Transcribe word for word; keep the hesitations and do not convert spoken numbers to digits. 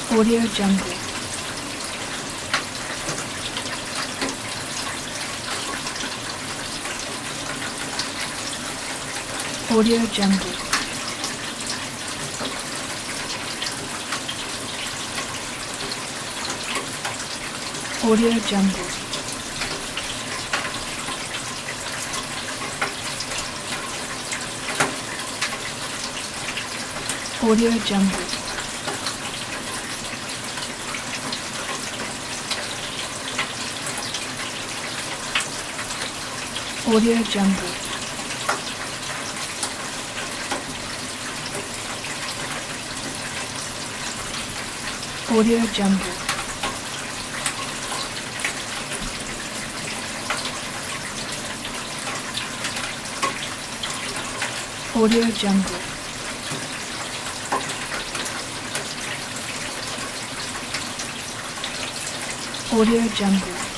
Audio Jungle. Audio Jungle. Audio Jungle. Audio Jungle. Audio Jungle. Audio Jungle. Audio Jungle. Audio Jungle.